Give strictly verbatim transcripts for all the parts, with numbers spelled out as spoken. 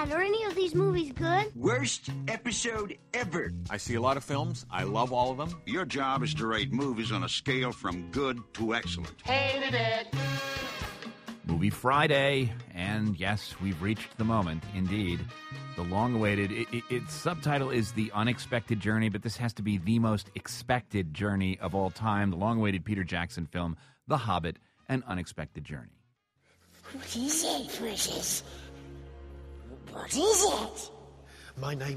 Dad, are any of these movies good? Worst episode ever. I see a lot of films. I love all of them. Your job is to rate movies on a scale from good to excellent. Hated it. Movie Friday, and yes, we've reached the moment, indeed. The long-awaited, it, it, its subtitle is The Unexpected Journey, but this has to be the most expected journey of all time. The long-awaited Peter Jackson film, The Hobbit, An Unexpected Journey. What is it, Precious? What is it? My name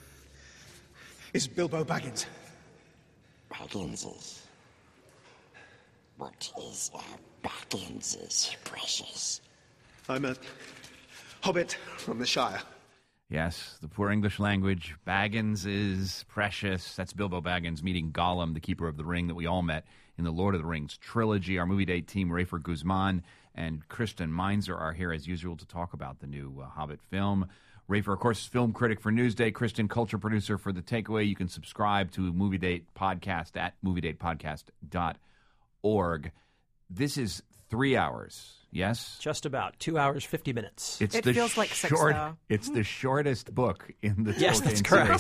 is Bilbo Baggins. Bagginses. What is a Bagginses, Precious? I'm a hobbit from the Shire. Yes, the poor English language. Baggins is precious. That's Bilbo Baggins meeting Gollum, the Keeper of the Ring that we all met in the Lord of the Rings trilogy. Our movie day team, Rafer Guzman and Kristen Meinzer, are here as usual to talk about the new uh, Hobbit film. Rafer, of course, film critic for Newsday. Kristen, culture producer for The Takeaway. You can subscribe to Movie Date Podcast at movie date podcast dot org. This is three hours. Yes? Just about. Two hours, fifty minutes. It's it the feels like six, short, though. It's the shortest book in the Yes, that's correct.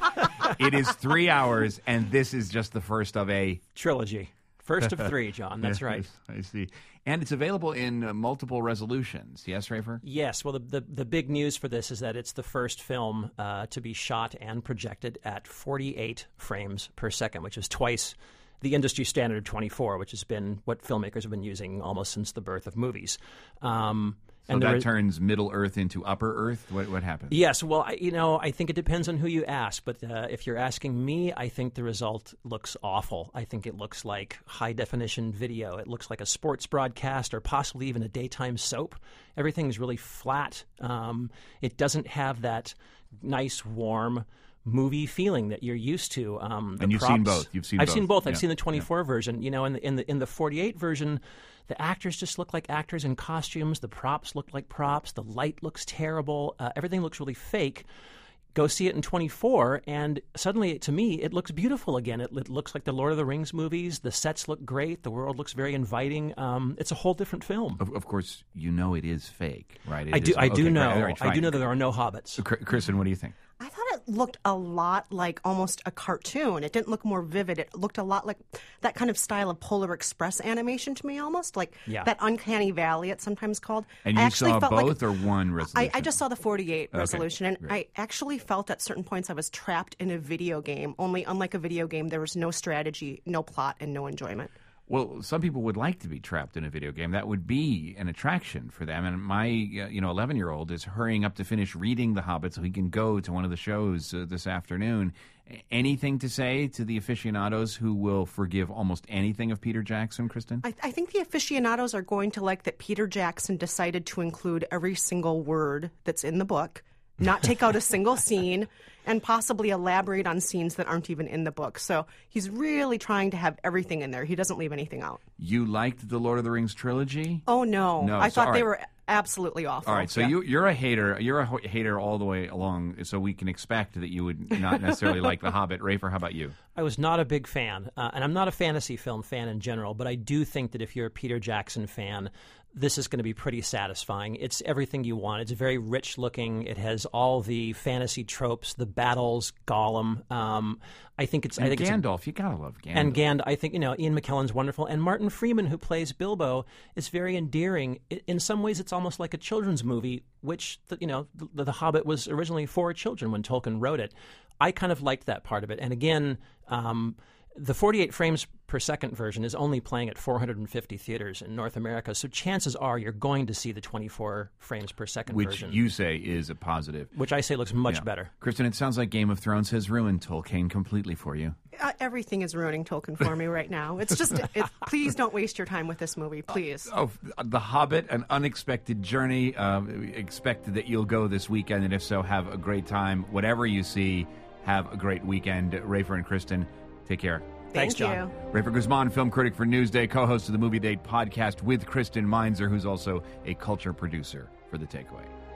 It is three hours, and this is just the first of a... trilogy. First of three, John. That's yes, right. I see. And it's available in uh, multiple resolutions. Yes, Rafer? Yes. Well, the, the, the big news for this is that it's the first film uh, to be shot and projected at forty-eight frames per second, which is twice the industry standard of twenty-four, which has been what filmmakers have been using almost since the birth of movies. Um, so and that there, turns Middle Earth into Upper Earth? What, what happens? Yes. Well, I, you know, I think it depends on who you ask. But uh, if you're asking me, I think the result looks awful. I think it looks like high-definition video. It looks like a sports broadcast or possibly even a daytime soap. Everything's really flat. Um, it doesn't have that nice, warm movie feeling that you're used to. Um, the and you've props, seen both. You've seen I've both. seen both. I've yeah. seen the twenty-four yeah. version. You know, in the in the in the forty-eight version, the actors just look like actors in costumes. The props look like props. The light looks terrible. Uh, everything looks really fake. Go see it in twenty-four, and suddenly, to me, it looks beautiful again. It, it looks like the Lord of the Rings movies. The sets look great. The world looks very inviting. Um, it's a whole different film. Of, of course, you know it is fake, right? It I do. Is, I do okay, know. Right, right, I do know that there are no hobbits. Kristen, what do you think? I thought it looked a lot like almost a cartoon. It didn't look more vivid. It looked a lot like that kind of style of Polar Express animation to me, almost like yeah. that Uncanny Valley it's sometimes called. And I you actually saw felt both like, or one resolution? I, I just saw the forty-eight okay, resolution, and great. I actually felt at certain points I was trapped in a video game, only unlike a video game, there was no strategy, no plot, and no enjoyment. Well, some people would like to be trapped in a video game. That would be an attraction for them. And my, uh, you know, eleven-year-old is hurrying up to finish reading The Hobbit so he can go to one of the shows uh, this afternoon. Anything to say to the aficionados who will forgive almost anything of Peter Jackson, Kristen? I, I think the aficionados are going to like that Peter Jackson decided to include every single word that's in the book, not take out a single scene, and possibly elaborate on scenes that aren't even in the book. So he's really trying to have everything in there. He doesn't leave anything out. You liked the Lord of the Rings trilogy? Oh, no. No, I so, thought all they right. were absolutely awful. All right, so yeah. you, you're a hater. You're a ho- hater all the way along, so we can expect that you would not necessarily like The Hobbit. Rafer, how about you? I was not a big fan, uh, and I'm not a fantasy film fan in general, but I do think that if you're a Peter Jackson fan, this is going to be pretty satisfying. It's everything you want. It's very rich looking. It has all the fantasy tropes, the battles, Gollum. Um, I think it's. And I think Gandalf. It's a, you gotta love Gandalf. And Gand. I think you know Ian McKellen's wonderful, and Martin Freeman, who plays Bilbo, is very endearing. In some ways, it's almost like a children's movie, which you know the, the Hobbit was originally for children when Tolkien wrote it. I kind of liked that part of it, and again. Um, The forty-eight frames per second version is only playing at four hundred fifty theaters in North America, so chances are you're going to see the twenty-four frames per second Which version. Which you say is a positive. Which I say looks much yeah. better. Kristen, it sounds like Game of Thrones has ruined Tolkien completely for you. Uh, everything is ruining Tolkien for me right now. It's just, it, please don't waste your time with this movie, please. Oh, The Hobbit, An Unexpected Journey. Uh, expect that you'll go this weekend, and if so, have a great time. Whatever you see, have a great weekend. Rafer and Kristen, take care. Thanks, Thank John. you. Rafer Guzman, film critic for Newsday, co-host of the Movie Date podcast with Kristen Meinzer, who's also a culture producer for The Takeaway.